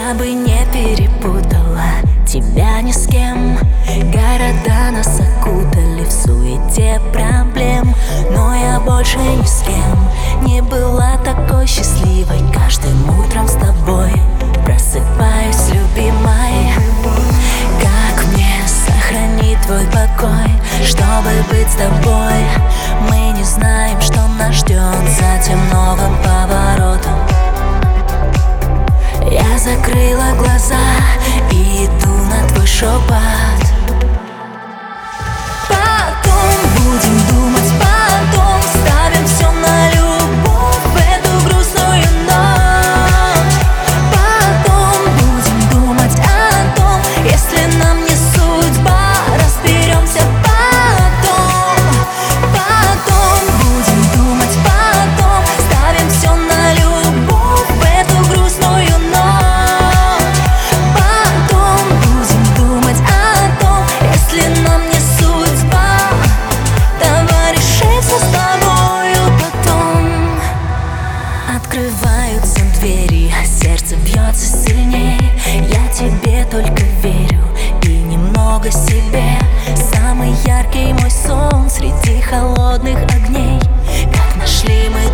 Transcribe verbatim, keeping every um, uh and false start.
Я бы не перепутала тебя ни с кем. Города нас окутали в суете проблем, но я больше ни с кем не была такой счастливой. Каждым утром с тобой просыпаюсь, любимой. Как мне сохранить твой покой, чтобы быть с тобой? Мы не знаем, что нас ждет за тем новым поворотом. Я закрыла глаза и иду на твой шепот. Потом будем думать, потом ставим все на любовь в эту грустную ночь. Потом будем думать о том, если нам не судьба, разберемся потом. Потом будем думать, потом ставим все на любовь в эту грустную ночь. Открываются двери, сердце бьется сильней. Я тебе только верю и немного себе. Самый яркий мой сон среди холодных огней. Как нашли мы